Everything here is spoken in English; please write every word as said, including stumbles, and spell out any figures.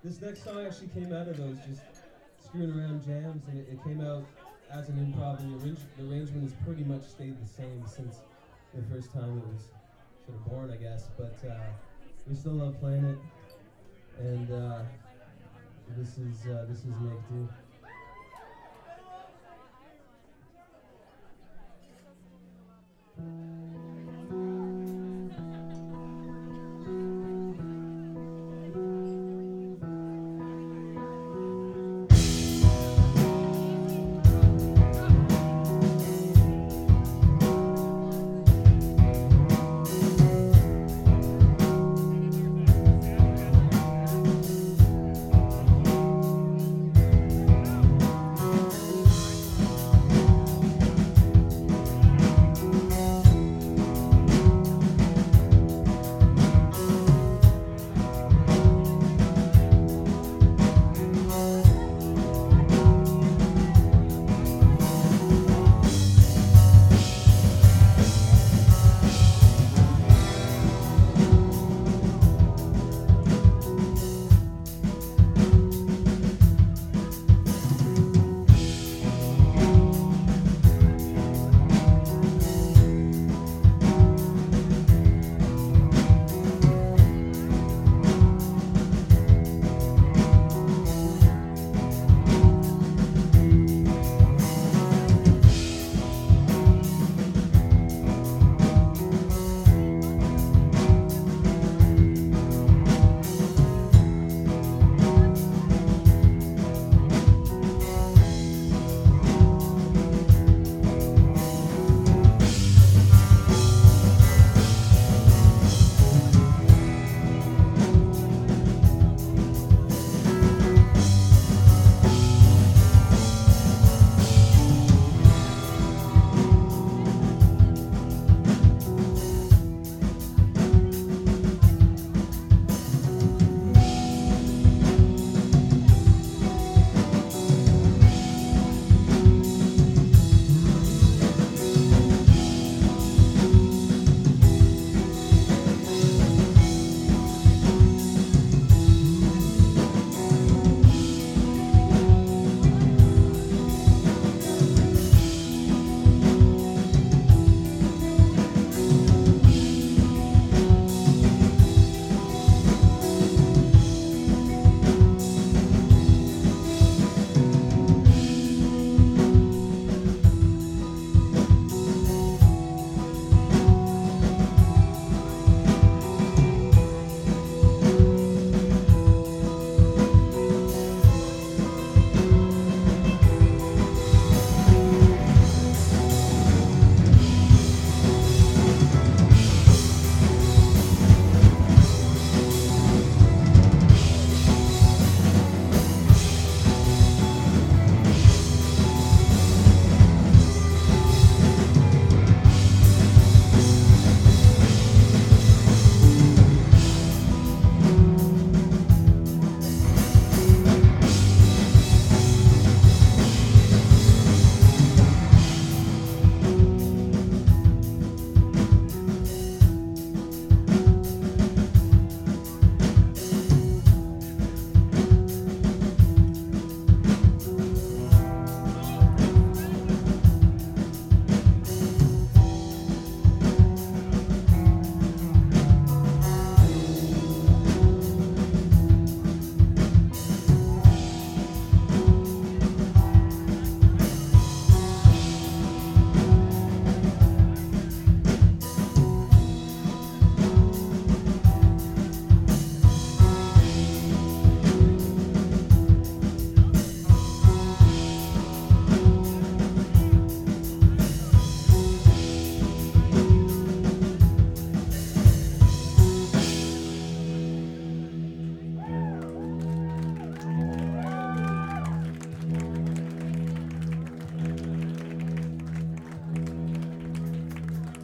this next song actually came out of those just screwing around jams, and it, it came out as an improv, and the, arrange- the arrangement has pretty much stayed the same since the first time it was sort of born, I guess. But uh, we still love playing it, and uh, this is uh, this is Make Do.